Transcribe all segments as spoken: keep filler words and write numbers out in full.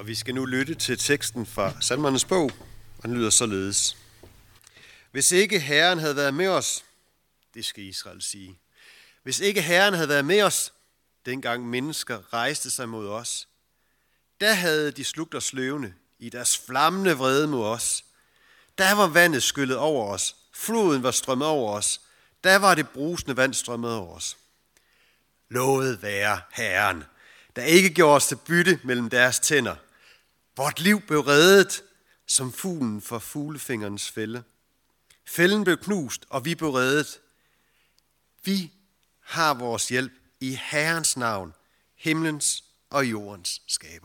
Og vi skal nu lytte til teksten fra Salmernes bog, og den lyder således. Hvis ikke Herren havde været med os, det skal Israel sige. Hvis ikke Herren havde været med os, dengang mennesker rejste sig mod os, der havde de slugt os løvende i deres flammende vrede mod os. Der var vandet skyllet over os, floden var strømmet over os, der var det brusende vand strømmet over os. Lovet være Herren, der ikke gjorde os til bytte mellem deres tænder. Vort liv blev reddet, som fuglen for fuglefingerens fælde. Fælden blev knust, og vi blev reddet. Vi har vores hjælp i Herrens navn, himlens og jordens skaber.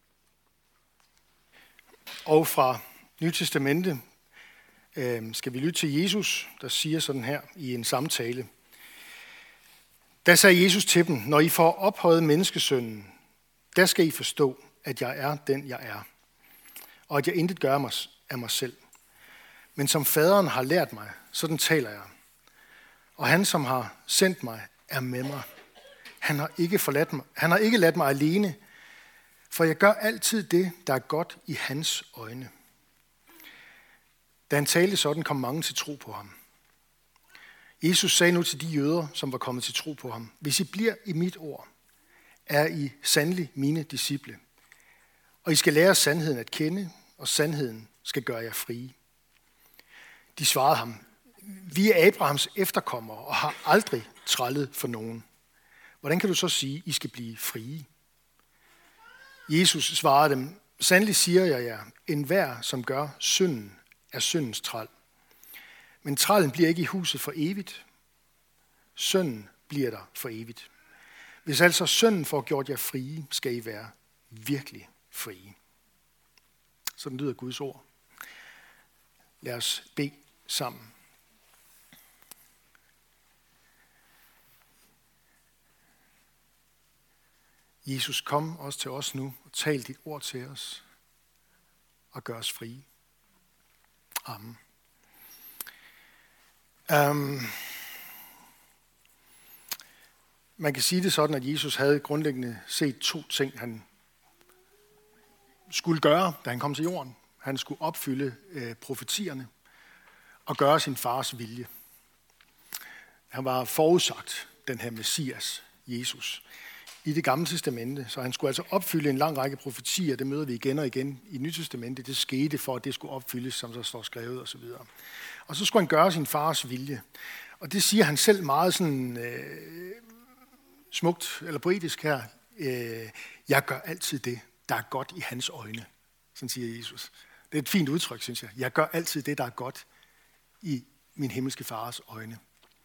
Og fra Nye Testamente øh, skal vi lytte til Jesus, der siger sådan her i en samtale. Der sagde Jesus til dem, når I får ophøjet menneskesønnen, der skal I forstå, at jeg er den, jeg er, og at jeg intet gør mig af mig selv. Men som faderen har lært mig, sådan taler jeg. Og han, som har sendt mig, er med mig. Han har ikke forladt mig. Han har ikke ladt mig alene, for jeg gør altid det, der er godt i hans øjne. Da han talte sådan, kom mange til tro på ham. Jesus sagde nu til de jøder, som var kommet til tro på ham, hvis I bliver i mit ord, er I sandelig mine disciple. Og I skal lære sandheden at kende, og sandheden skal gøre jer frie. De svarede ham, vi er Abrahams efterkommere og har aldrig trællet for nogen. Hvordan kan du så sige, I skal blive frie? Jesus svarede dem, sandelig siger jeg jer, enhver som gør synden, er syndens træl. Men trællen bliver ikke i huset for evigt. Synden bliver der for evigt. Hvis altså synden får gjort jer frie, skal I være virkelig frie. Sådan lyder Guds ord. Lad os bede sammen. Jesus, kom også til os nu og tal dit ord til os og gør os frie. Amen. Um, man kan sige det sådan, at Jesus havde grundlæggende set to ting, han skulle gøre, da han kom til jorden. Han skulle opfylde øh, profetierne og gøre sin fars vilje. Han var forudsagt, den her Messias, Jesus, i det gamle testamente. Så han skulle altså opfylde en lang række profetier. Det møder vi igen og igen i Nyt Testamente. Det skete for, at det skulle opfyldes, som der står skrevet osv. Og så skulle han gøre sin fars vilje. Og det siger han selv meget sådan øh, smukt eller poetisk her. Øh, jeg gør altid det, der er godt i hans øjne. Sådan siger Jesus. Det er et fint udtryk, synes jeg. Jeg gør altid det, der er godt i min himmelske fars øjne.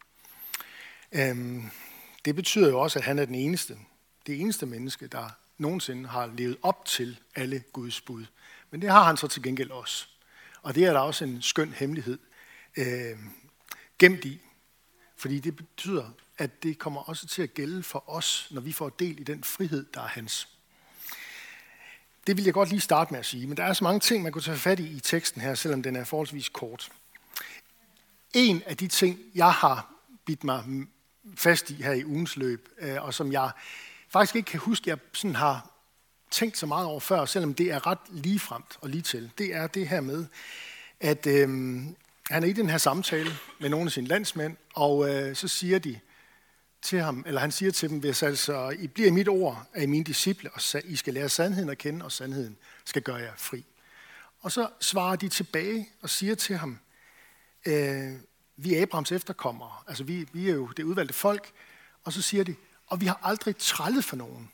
Øhm, det betyder jo også, at han er den eneste, det eneste menneske, der nogensinde har levet op til alle Guds bud. Men det har han så til gengæld også. Og det er der også en skøn hemmelighed øh, gemt i. Fordi det betyder, at det kommer også til at gælde for os, når vi får del i den frihed, der er hans. Det vil jeg godt lige starte med at sige, men der er så mange ting, man kunne tage fat i i teksten her, selvom den er forholdsvis kort. En af de ting, jeg har bidt mig fast i her i ugens løb, og som jeg faktisk ikke kan huske, jeg sådan har tænkt så meget over før, selvom det er ret ligefremt og lige til, det er det her med, at øh, han er i den her samtale med nogle af sine landsmænd, og øh, så siger de til ham, eller han siger til dem, hvis altså I bliver i mit ord, er I mine disciple, og I skal lære sandheden at kende, og sandheden skal gøre jer fri. Og så svarer de tilbage og siger til ham, øh, vi er Abrahams efterkommere, altså vi, vi er jo det udvalgte folk, og så siger de, og vi har aldrig trællet for nogen.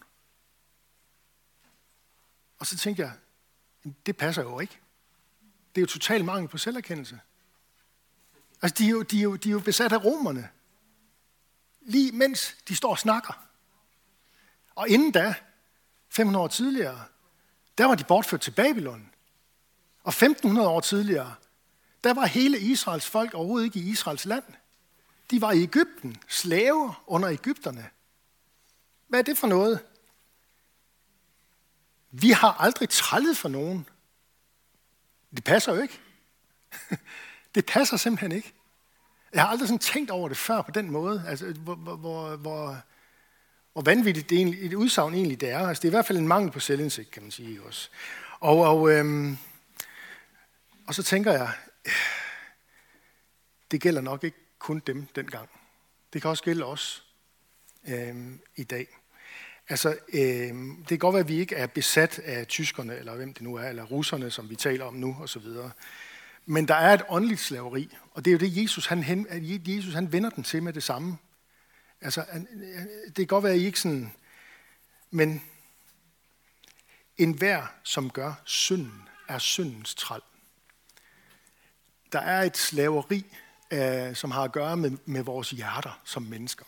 Og så tænkte jeg, det passer jo ikke. Det er jo total mangel på selverkendelse. Altså de er jo, de er jo, de er jo besat af romerne. Lige mens de står og snakker. Og inden da, fem hundrede år tidligere, der var de bortført til Babylon. Og femten hundrede år tidligere, der var hele Israels folk overhovedet ikke i Israels land. De var i Egypten, slaver under egypterne. Hvad er det for noget? Vi har aldrig trællet for nogen. Det passer jo ikke. Det passer simpelthen ikke. Jeg har aldrig sådan tænkt over det før på den måde, altså, hvor, hvor, hvor, hvor vanvittigt det egentlig, et udsagn egentlig det er. Altså, det er i hvert fald en mangel på selvindsigt, kan man sige også. Og, og, øhm, og så tænker jeg, det gælder nok ikke kun dem dengang. Det kan også gælde os øhm, i dag. Altså, øhm, det kan godt være, at vi ikke er besat af tyskerne, eller hvem det nu er, eller russerne, som vi taler om nu, osv. Men der er et åndeligt slaveri, og det er jo det, Jesus han, hen, Jesus, han vender den til med det samme. Altså, det kan godt være, at I ikke sådan, men enhver, som gør synden, er syndens træl. Der er et slaveri, øh, som har at gøre med, med vores hjerter som mennesker.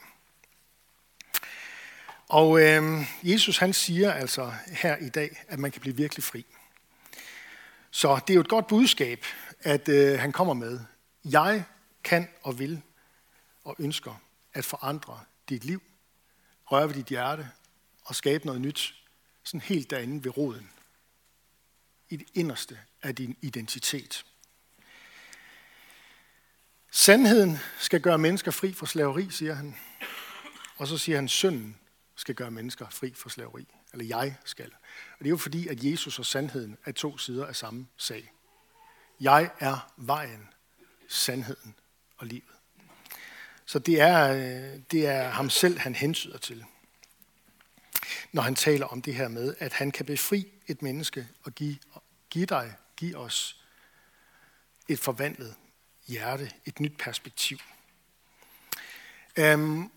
Og øh, Jesus han siger altså her i dag, at man kan blive virkelig fri. Så det er jo et godt budskab, at øh, han kommer med. Jeg kan og vil og ønsker at forandre dit liv, røre ved dit hjerte og skabe noget nyt, sådan helt derinde ved roden, i det inderste af din identitet. Sandheden skal gøre mennesker fri fra slaveri, siger han. Og så siger han, synden skal gøre mennesker fri fra slaveri. Eller jeg skal. Og det er jo fordi, at Jesus og sandheden er to sider af samme sag. Jeg er vejen, sandheden og livet. Så det er, det er ham selv, han hentyder til, når han taler om det her med, at han kan befri et menneske og give, give dig, give os et forvandlet hjerte, et nyt perspektiv. Um,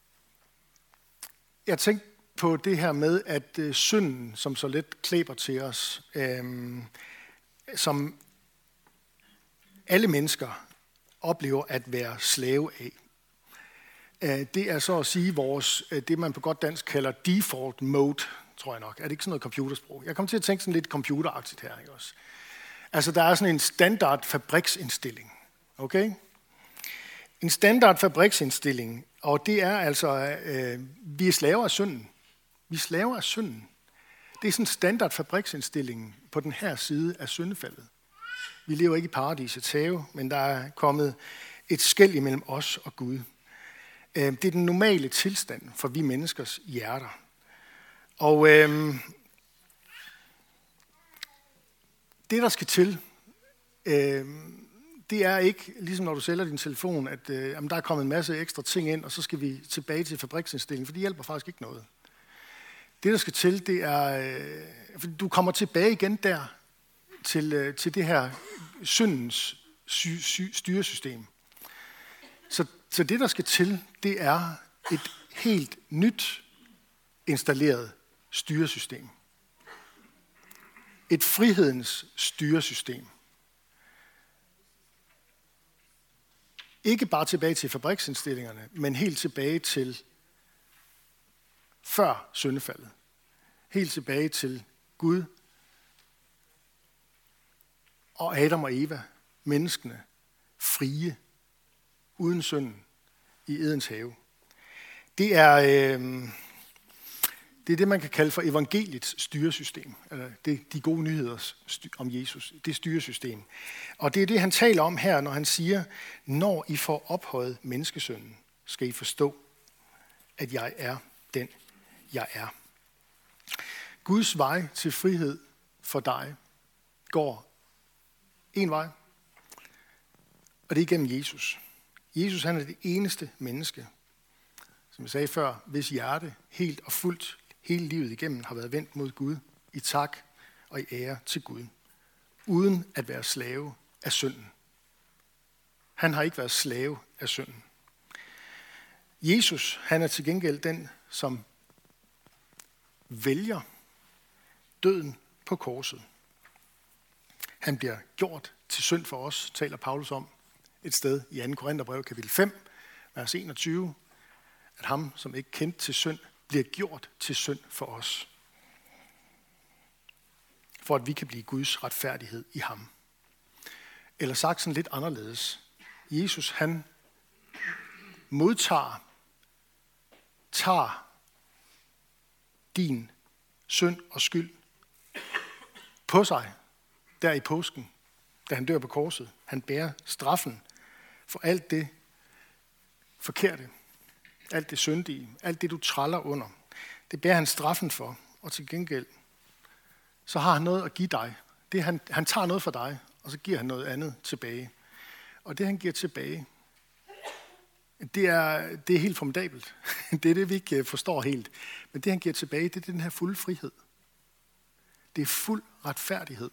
jeg tænkte på det her med, at uh, synden, som så let klæber til os, um, som alle mennesker oplever at være slave af, det er så at sige vores, det man på godt dansk kalder default mode, tror jeg nok. Er det ikke sådan noget computersprog? Jeg kommer til at tænke sådan lidt computeragtigt her, ikke også? Altså, der er sådan en standard fabriksindstilling, okay? En standard fabriksindstilling, og det er altså, øh, vi er slaver af synden. Vi er slaver af synden. Det er sådan en standard fabriksindstilling på den her side af syndefaldet. Vi lever ikke i paradisets have, men der er kommet et skel imellem os og Gud. Det er den normale tilstand for vi menneskers hjerter. Og øh, det, der skal til, øh, det er ikke, ligesom når du sælger din telefon, at øh, jamen, der er kommet en masse ekstra ting ind, og så skal vi tilbage til fabriksindstillingen, for det hjælper faktisk ikke noget. Det, der skal til, det er, øh, for du kommer tilbage igen der, til, øh, til det her syndens sy- sy- styresystem. Så, så det, der skal til, det er et helt nyt installeret styresystem. Et frihedens styresystem. Ikke bare tilbage til fabriksindstillingerne, men helt tilbage til før syndefaldet. Helt tilbage til Gud og Adam og Eva, menneskene, frie, uden synden, i Edens have. Det er, øh, det er det, man kan kalde for evangeliets styresystem. Eller det, de gode nyheder om Jesus, det styresystem. Og det er det, han taler om her, når han siger, når I får ophøjet menneskesønnen, skal I forstå, at jeg er den, jeg er. Guds vej til frihed for dig går en vej, og det er igennem Jesus. Jesus, han er det eneste menneske, som jeg sagde før, hvis hjerte helt og fuldt hele livet igennem har været vendt mod Gud i tak og i ære til Gud, uden at være slave af synden. Han har ikke været slave af synden. Jesus, han er til gengæld den, som vælger døden på korset. Han bliver gjort til synd for os, taler Paulus om et sted i anden Korintherbrev, kapitel fem, vers enogtyve, at ham, som ikke kendte til synd, bliver gjort til synd for os. For at vi kan blive Guds retfærdighed i ham. Eller sagt sådan lidt anderledes. Jesus, han modtager, tager din synd og skyld på sig, der i påsken, da han dør på korset. Han bærer straffen for alt det forkerte, alt det syndige, alt det du traller under. Det bærer han straffen for, og til gengæld, så har han noget at give dig. Det, han, han tager noget fra dig, og så giver han noget andet tilbage. Og det, han giver tilbage, det er, det er helt formidabelt. Det er det, vi ikke forstår helt. Men det, han giver tilbage, det er den her fulde frihed. Det er fuld retfærdighed.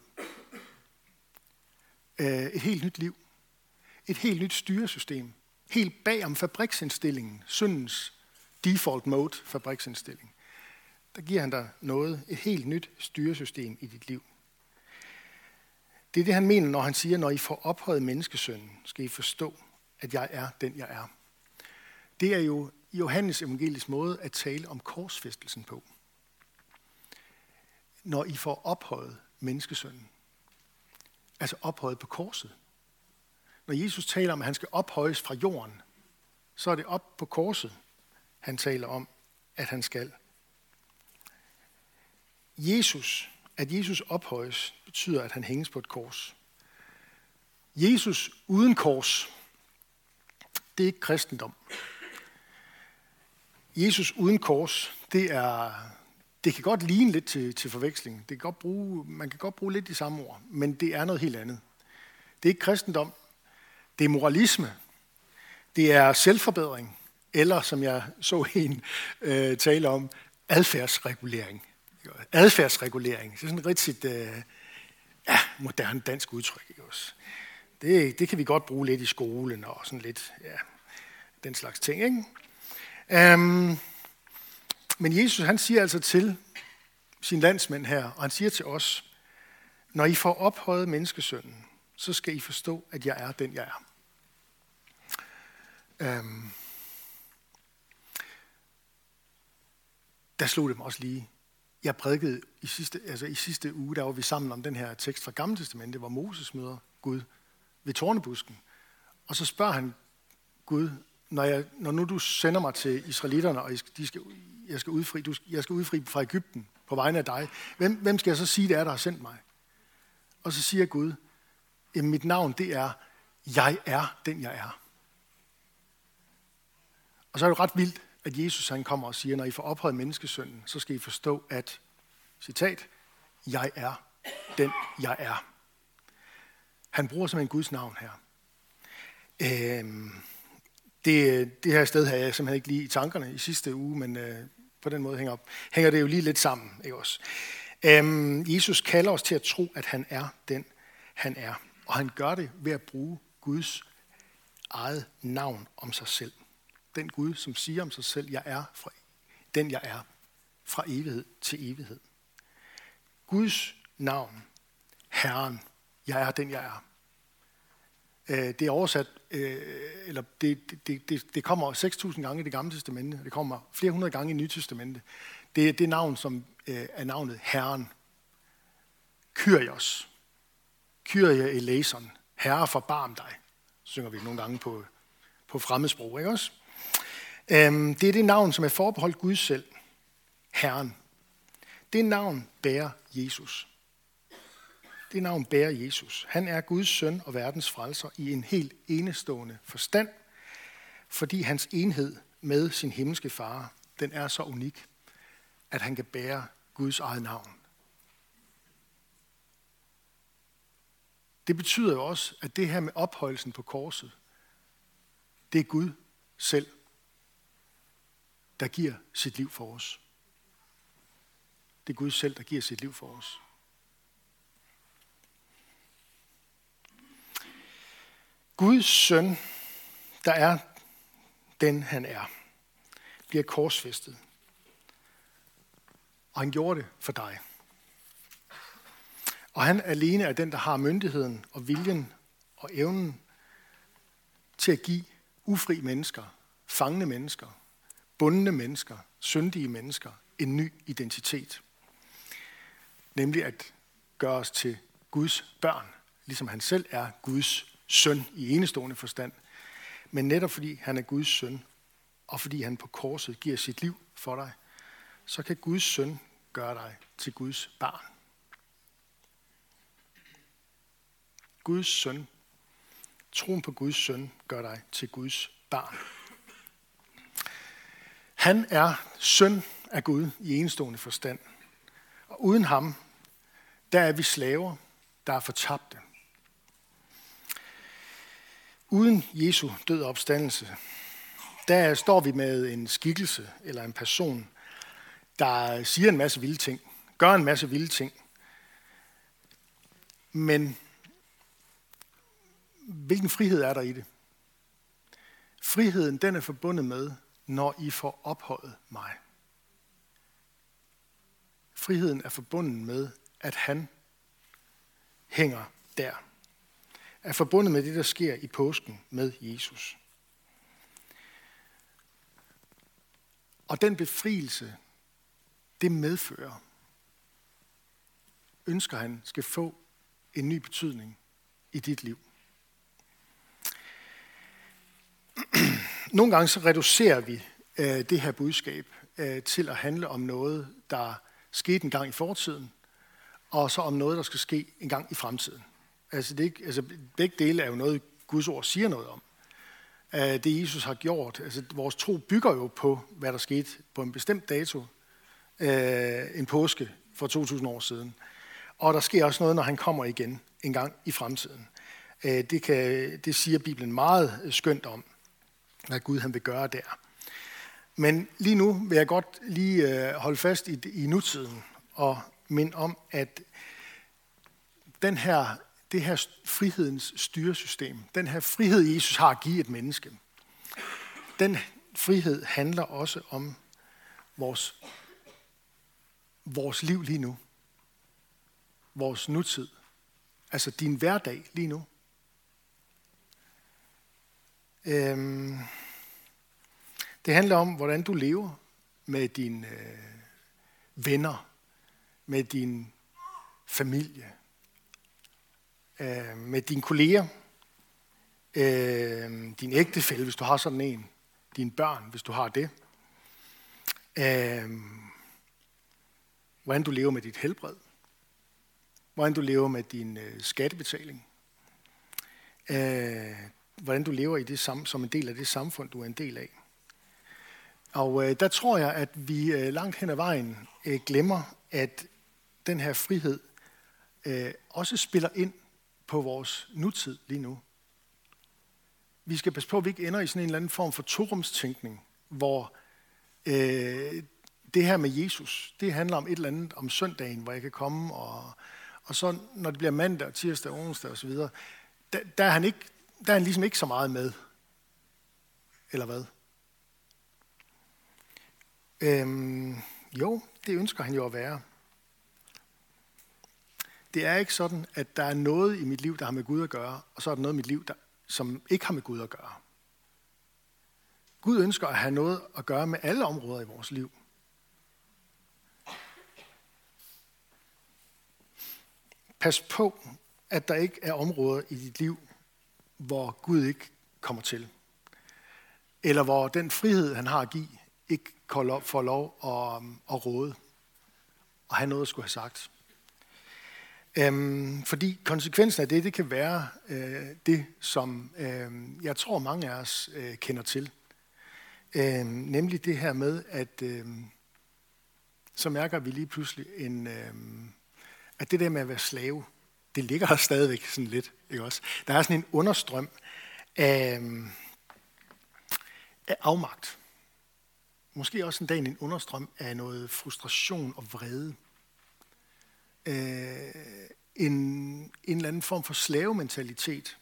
Et helt nyt liv. Et helt nyt styresystem. Helt bag om fabriksindstillingen, syndens default mode fabriksindstilling. Der giver han dig noget, et helt nyt styresystem i dit liv. Det er det, han mener, når han siger, når I får ophøjet menneskesønnen, skal I forstå, at jeg er den, jeg er. Det er jo Johannes evangeliets måde at tale om korsfæstelsen på. Når I får ophøjet menneskesønnen, altså ophøjet på korset. Når Jesus taler om, at han skal ophøjes fra jorden, så er det op på korset, han taler om, at han skal. Jesus, at Jesus ophøjes, betyder, at han hænges på et kors. Jesus uden kors, det er ikke kristendom. Jesus uden kors, det er, det kan godt ligne lidt til, til forveksling. Det kan godt bruge, man kan godt bruge lidt de samme ord, men det er noget helt andet. Det er ikke kristendom. Det er moralisme. Det er selvforbedring. Eller, som jeg så en øh, tale om, adfærdsregulering. Adfærdsregulering. Det er sådan et rigtig øh, ja, moderne dansk udtryk. Ikke også? Det, det kan vi godt bruge lidt i skolen og sådan lidt, ja, den slags ting. Ikke? Um, men Jesus, han siger altså til sine landsmænd her, og han siger til os, når I får ophøjet menneskesønnen, så skal I forstå, at jeg er den, jeg er. Um, der slog det mig også lige. Jeg prædikede i sidste, altså i sidste uge, der var vi sammen om den her tekst fra Gamle Testamentet, hvor Moses møder Gud ved tårnebusken. Og så spørger han Gud, når, jeg, når nu du sender mig til israelitterne, og jeg skal, de skal, jeg, skal udfri, du, jeg skal udfri fra Egypten på vegne af dig, hvem, hvem skal jeg så sige, det er, der har sendt mig? Og så siger Gud, jamen mit navn, det er, jeg er den, jeg er. Og så er det ret vildt, at Jesus han kommer og siger, når I får ophøjet menneskesønnen, så skal I forstå, at, citat, jeg er den, jeg er. Han bruger simpelthen Guds navn her. Øhm, det, det her sted havde jeg simpelthen ikke lige i tankerne i sidste uge, men øh, på den måde hænger, op, hænger det jo lige lidt sammen. Ikke også? Øhm, Jesus kalder os til at tro, at han er den, han er. Og han gør det ved at bruge Guds eget navn om sig selv. Den Gud, som siger om sig selv, jeg er fra, den jeg er, fra evighed til evighed. Guds navn, Herren, jeg er den jeg er. Det er oversat, eller det, det, det, det kommer seks tusind gange i Det Gamle Testamente, og det kommer flere hundrede gange i Nye Testamente. Det er det navn, som er navnet Herren. Kyrios. Kyrie eleison. Herre, forbarm dig. Så synger vi nogle gange på, på fremmedsprog, ikke også? Det er det navn, som er forbeholdt Gud selv. Herren. Det navn bærer Jesus. Det navn bærer Jesus. Han er Guds søn og verdens frelser i en helt enestående forstand, fordi hans enhed med sin himmelske far, den er så unik, at han kan bære Guds eget navn. Det betyder jo også, at det her med ophøjelsen på korset, det er Gud selv, der giver sit liv for os. Det er Gud selv, der giver sit liv for os. Guds søn, der er den, han er, bliver korsfæstet. Og han gjorde det for dig. Og han alene er den, der har myndigheden og viljen og evnen til at give ufri mennesker, fangne mennesker, bundne mennesker, syndige mennesker en ny identitet. Nemlig at gøre os til Guds børn, ligesom han selv er Guds søn i enestående forstand. Men netop fordi han er Guds søn, og fordi han på korset giver sit liv for dig, så kan Guds søn gøre dig til Guds barn. Guds søn, troen på Guds søn, gør dig til Guds barn. Han er søn er Gud i enestående forstand. Og uden ham, der er vi slaver, der er fortabte. Uden Jesu død og opstandelse, der står vi med en skikkelse eller en person, der siger en masse vilde ting, gør en masse vilde ting. Men hvilken frihed er der i det? Friheden, den er forbundet med, når I får ophøjet mig. Friheden er forbundet med, at han hænger der. Er forbundet med det, der sker i påsken med Jesus. Og den befrielse, det medfører, ønsker han skal få en ny betydning i dit liv. Nogle gange så reducerer vi øh, det her budskab øh, til at handle om noget, der skete en gang i fortiden, og så om noget, der skal ske en gang i fremtiden. Altså, det er ikke, altså begge dele er jo noget, Guds ord siger noget om. Uh, det Jesus har gjort. Altså, vores tro bygger jo på, hvad der skete på en bestemt dato, uh, en påske for to tusind år siden. Og der sker også noget, når han kommer igen en gang i fremtiden. Uh, det, kan, det siger Bibelen meget skønt om, hvad Gud han vil gøre der. Men lige nu vil jeg godt lige uh, holde fast i, i nutiden og minde om, at den her det her frihedens styresystem, den her frihed, Jesus har at give et menneske, den frihed handler også om vores, vores liv lige nu. Vores nutid. Altså din hverdag lige nu. Øhm, det handler om, hvordan du lever med dine øh, venner, med din familie, med dine kolleger, øh, din ægtefælle, hvis du har sådan en, dine børn, hvis du har det, øh, hvordan du lever med dit helbred, hvordan du lever med din øh, skattebetaling, øh, hvordan du lever i det sam- som en del af det samfund, du er en del af. Og øh, der tror jeg, at vi øh, langt hen ad vejen øh, glemmer, at den her frihed øh, også spiller ind på vores nutid lige nu. Vi skal passe på, at vi ikke ender i sådan en eller anden form for torumstænkning, hvor øh, det her med Jesus, det handler om et eller andet om søndagen, hvor jeg kan komme, og, og så når det bliver mandag, tirsdag, onsdag osv., der, der, er han ikke, der er han ligesom ikke så meget med. Eller hvad? Øhm, jo, det ønsker han jo at være. Det er ikke sådan, at der er noget i mit liv, der har med Gud at gøre, og så er der noget i mit liv, der, som ikke har med Gud at gøre. Gud ønsker at have noget at gøre med alle områder i vores liv. Pas på, at der ikke er områder i dit liv, hvor Gud ikke kommer til. Eller hvor den frihed, han har at give, ikke får lov at, at råde og have noget at skulle have sagt. Øhm, fordi konsekvensen af det, det kan være øh, det, som øh, jeg tror mange af os øh, kender til. Øh, nemlig det her med, at øh, så mærker vi lige pludselig, en, øh, at det der med at være slave, det ligger der stadigvæk sådan lidt. Ikke også? Der er sådan en understrøm af, af afmagt. Måske også en dag en understrøm af noget frustration og vrede. Øh, en, en eller anden form for slavementalitet.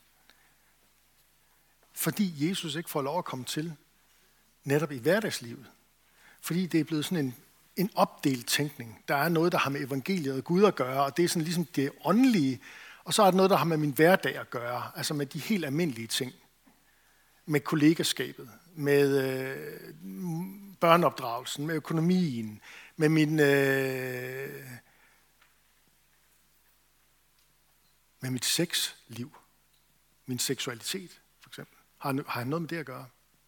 Fordi Jesus ikke får lov at komme til netop i hverdagslivet. Fordi det er blevet sådan en, en opdelt tænkning. Der er noget, der har med evangeliet og Gud at gøre, og det er sådan ligesom det åndelige, og så er der noget, der har med min hverdag at gøre, altså med de helt almindelige ting. Med kollegaskabet, med øh, børneopdragelsen, med økonomien, med min... Øh, med mit sexliv, min seksualitet for eksempel. Har, har jeg noget med det at gøre?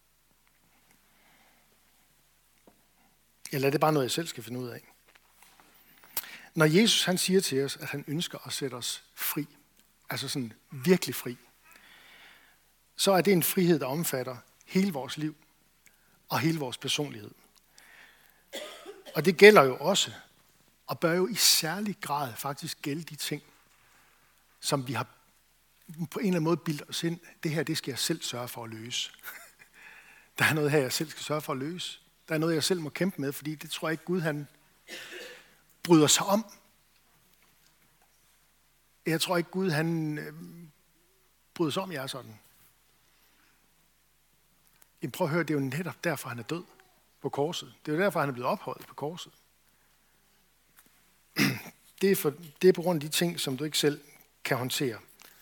Eller er det bare noget, jeg selv skal finde ud af? Når Jesus han siger til os, at han ønsker at sætte os fri, altså sådan virkelig fri, så er det en frihed, der omfatter hele vores liv og hele vores personlighed. Og det gælder jo også, og bør jo i særlig grad faktisk gælde de ting, som vi har på en eller anden måde bildet os ind. Det her, det skal jeg selv sørge for at løse. Der er noget her, jeg selv skal sørge for at løse. Der er noget, jeg selv må kæmpe med, fordi det tror jeg ikke, Gud han bryder sig om. Jeg tror ikke, Gud han øh, bryder sig om, jeg er sådan. Jamen, prøv at høre, det er jo netop derfor, han er død på korset. Det er jo derfor, han er blevet ophøjet på korset. Det er, for, det er på grund af de ting, som du ikke selv kan håndtere.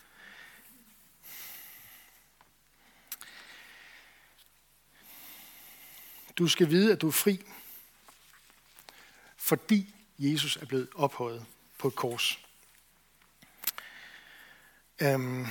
Du skal vide, at du er fri, fordi Jesus er blevet ophøjet på et kors. Øhm.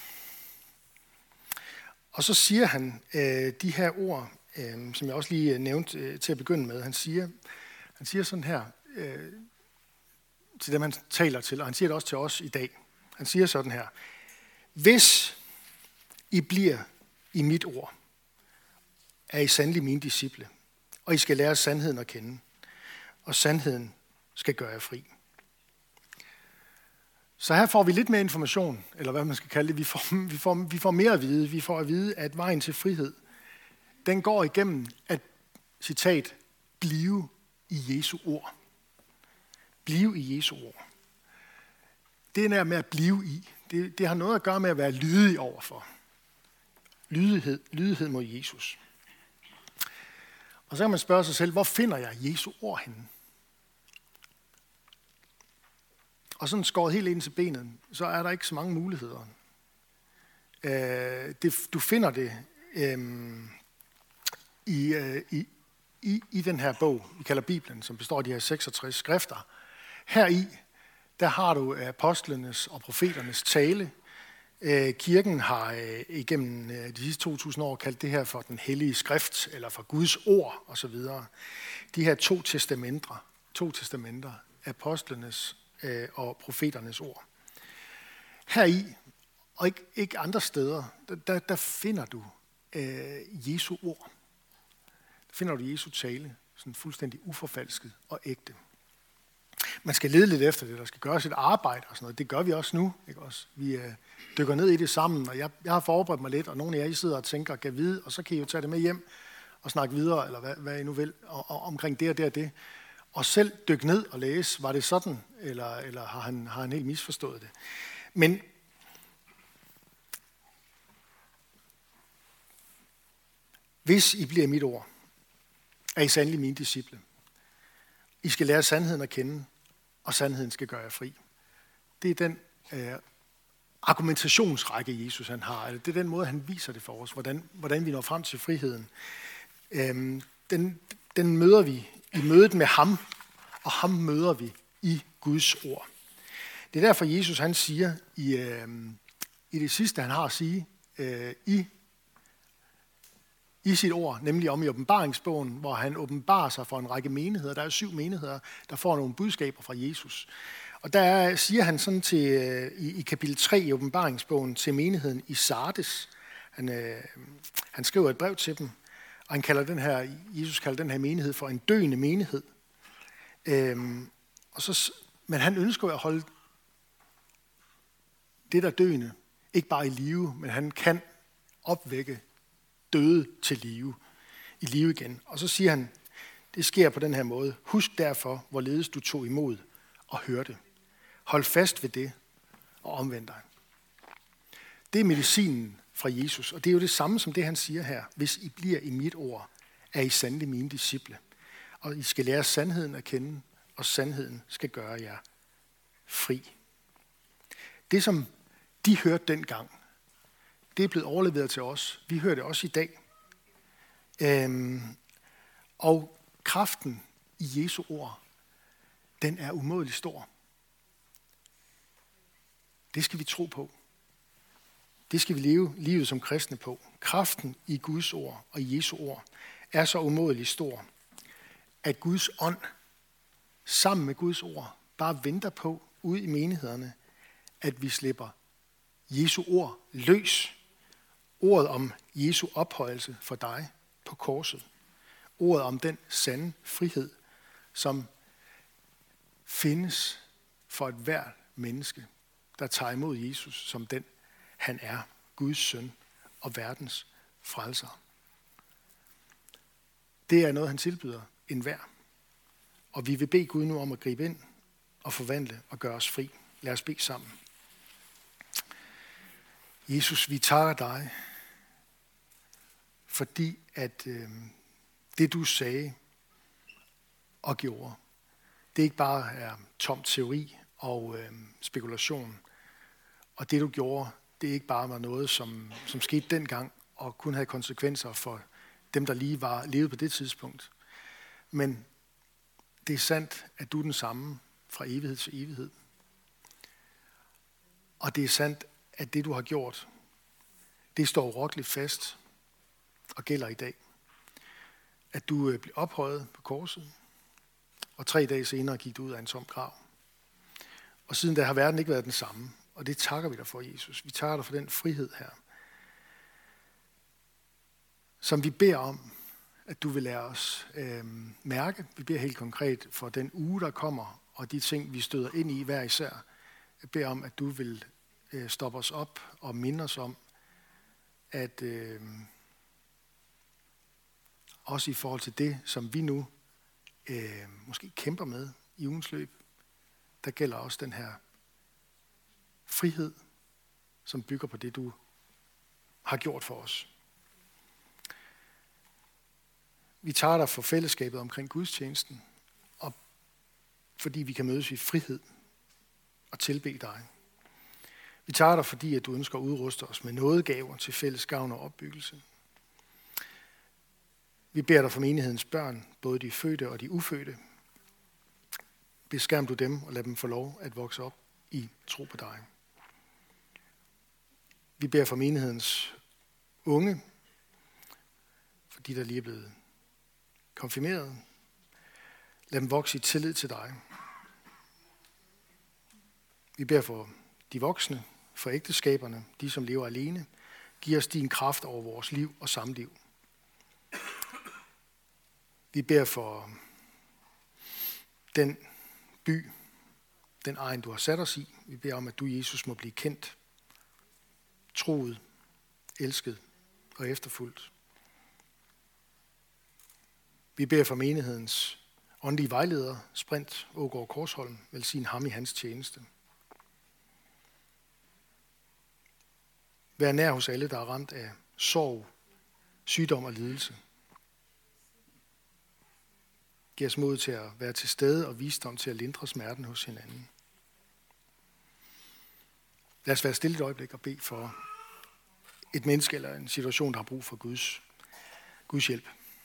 Og så siger han øh, de her ord, øh, som jeg også lige nævnte øh, til at begynde med. Han siger, han siger sådan her øh, til dem, han taler til, og han siger det også til os i dag. Han siger sådan her: hvis I bliver i mit ord, er I sandelig mine disciple, og I skal lære sandheden at kende, og sandheden skal gøre jer fri. Så her får vi lidt mere information, eller hvad man skal kalde det. Vi får, vi får, vi får mere at vide. Vi får at vide, at vejen til frihed, den går igennem at, citat, blive i Jesu ord. Blive i Jesu ord. Det er med at blive i. Det, det har noget at gøre med at være lydig overfor. Lydighed, lydighed mod Jesus. Og så kan man spørge sig selv, hvor finder jeg Jesu ord henne? Og sådan skåret helt ind til benet, så er der ikke så mange muligheder. Øh, det, du finder det øh, i, øh, i, i, i den her bog, vi kalder Bibelen, som består af de her seksogtres skrifter. Heri, der har du apostlenes og profeternes tale. Øh, kirken har øh, igennem øh, de sidste to tusind år kaldt det her for den hellige skrift, eller for Guds ord osv. De her to testamenter, to testamenter, apostlenes og profeternes ord. Heri, og ikke, ikke andre steder, der, der finder du øh, Jesu ord. Der finder du Jesu tale, sådan fuldstændig uforfalsket og ægte. Man skal lede lidt efter det, der skal gøres et arbejde og sådan noget. Det gør vi også nu. Ikke også? Vi øh, dykker ned i det sammen, og jeg, jeg har forberedt mig lidt, og nogle af jer I sidder og tænker, kan vide, og så kan I jo tage det med hjem og snakke videre, eller hvad, hvad I nu vil, og, og, omkring det og det og det. Og selv dykke ned og læse, var det sådan, eller, eller har, han, har han helt misforstået det? Men hvis I bliver mit ord, er I sandelig mine disciple. I skal lære sandheden at kende, og sandheden skal gøre jer fri. Det er den øh, argumentationsrække, Jesus han har. Det er den måde, han viser det for os, hvordan, hvordan vi når frem til friheden. Øhm, den, den møder vi i mødet med ham, og ham møder vi i Guds ord. Det er derfor, Jesus han siger i, øh, i det sidste, han har at sige øh, i, i sit ord, nemlig om i åbenbaringsbogen, hvor han åbenbarer sig for en række menigheder. Der er syv menigheder, der får nogle budskaber fra Jesus. Og der siger han sådan til, øh, i, i kapitel tre i åbenbaringsbogen til menigheden i Sardes. Han, øh, han skriver et brev til dem, og han kalder den her, Jesus kalder den her menighed for en døende menighed. Øhm, og så, men han ønsker at holde det der døende, ikke bare i live, men han kan opvække døde til live, i live igen. Og så siger han, det sker på den her måde. Husk derfor, hvorledes du tog imod og hørte. Hold fast ved det og omvend dig. Det er medicinen fra Jesus, og det er jo det samme som det, han siger her. Hvis I bliver i mit ord, er I sandelig mine disciple. Og I skal lære sandheden at kende, og sandheden skal gøre jer fri. Det, som de hørte dengang, det er blevet overleveret til os. Vi hører det også i dag. Øhm, og kraften i Jesu ord, den er umådelig stor. Det skal vi tro på. Det skal vi leve livet som kristne på. Kraften i Guds ord og i Jesu ord er så umådelig stor, at Guds ånd sammen med Guds ord bare venter på ude i menighederne, at vi slipper Jesu ord løs. Ordet om Jesu ophøjelse for dig på korset. Ordet om den sande frihed, som findes for et hvert menneske, der tager imod Jesus som den, han er, Guds søn og verdens frelser. Det er noget, han tilbyder enhver. Og vi vil bede Gud nu om at gribe ind og forvandle og gøre os fri. Lad os bede sammen. Jesus, vi takker dig, fordi at øh, det du sagde og gjorde, det ikke bare er tom teori og øh, spekulation. Og det du gjorde, det ikke bare var noget, som, som skete dengang og kun havde konsekvenser for dem, der lige var levet på det tidspunkt. Men det er sandt, at du er den samme fra evighed til evighed. Og det er sandt, at det du har gjort, det står urokkeligt fast og gælder i dag. At du blev ophøjet på korset, og tre dage senere gik du ud af en tom grav. Og siden da har verden ikke været den samme, og det takker vi dig for, Jesus. Vi takker dig for den frihed her, som vi beder om, at du vil lade os øh, mærke. Vi beder helt konkret for den uge, der kommer, og de ting, vi støder ind i hver især. Jeg beder om, at du vil øh, stoppe os op og minde os om, at øh, også i forhold til det, som vi nu øh, måske kæmper med i ugens løb, der gælder også den her frihed, som bygger på det, du har gjort for os. Vi tager dig for fællesskabet omkring gudstjenesten, og fordi vi kan mødes i frihed og tilbede dig. Vi tager dig, fordi at du ønsker at udruste os med nådegaver til fælles gavn og opbyggelse. Vi beder dig for menighedens børn, både de fødte og de ufødte. Beskærm du dem og lad dem få lov at vokse op i tro på dig. Vi beder for menighedens unge, for de der lige er blevet konfirmeret. Lad dem vokse i tillid til dig. Vi beder for de voksne, for ægteskaberne, de som lever alene. Giv os din kraft over vores liv og samliv. Vi beder for den by, den egen du har sat os i. Vi beder om, at du, Jesus, må blive kendt, troet, elsket og efterfulgt. Vi beder for menighedens åndelige vejleder, Sprint Ågaard Korsholm, velsign ham i hans tjeneste. Vær nær hos alle, der er ramt af sorg, sygdom og lidelse. Giv os mod til at være til stede og visdom til at lindre smerten hos hinanden. Lad os være stille et øjeblik og bede for et menneske eller en situation, der har brug for Guds, Guds hjælp.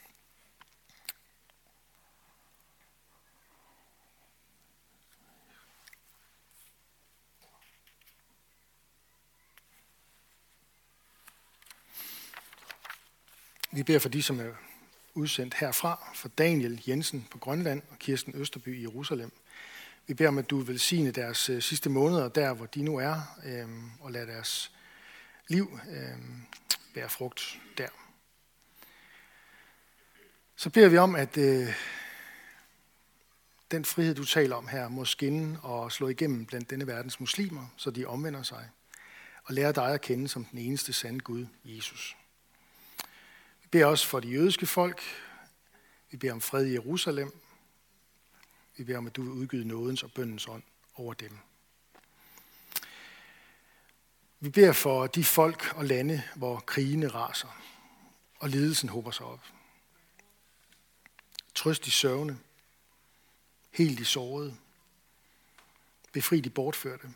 Vi beder for de, som er udsendt herfra, for Daniel Jensen på Grønland og Kirsten Østerby i Jerusalem. Vi beder om, at du velsigne deres sidste måneder der, hvor de nu er, og lad deres liv bære frugt der. Så beder vi om, at den frihed, du taler om her, må skinne og slå igennem blandt denne verdens muslimer, så de omvender sig og lærer dig at kende som den eneste sande Gud, Jesus. Vi beder også for de jødiske folk. Vi beder om fred i Jerusalem. Vi beder om, at du vil udgyde nådens og bøndens ånd over dem. Vi beder for de folk og lande, hvor krigene raser og lidelsen hober sig op. Trøst de sørgende. Hel de sårede. Befri de bortførte.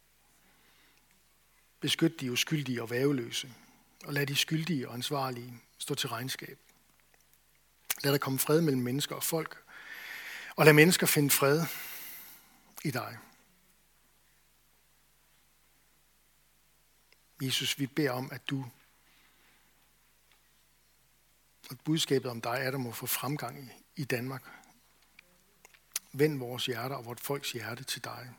Beskyt de uskyldige og væveløse. Og lad de skyldige og ansvarlige stå til regnskab. Lad der komme fred mellem mennesker og folk. Og lad mennesker finde fred i dig. Jesus, vi beder om, at du, at budskabet om dig er, der må få fremgang i Danmark. Vend vores hjerter og vort folks hjerte til dig.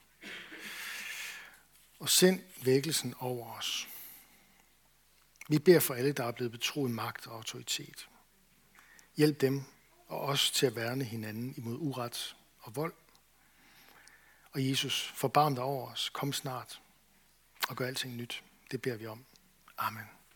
Og send vækkelsen over os. Vi beder for alle, der er blevet betroet magt og autoritet. Hjælp dem og også til at værne hinanden imod uret og vold. Og Jesus, forbarm dig over os, kom snart og gør alting nyt. Det beder vi om. Amen.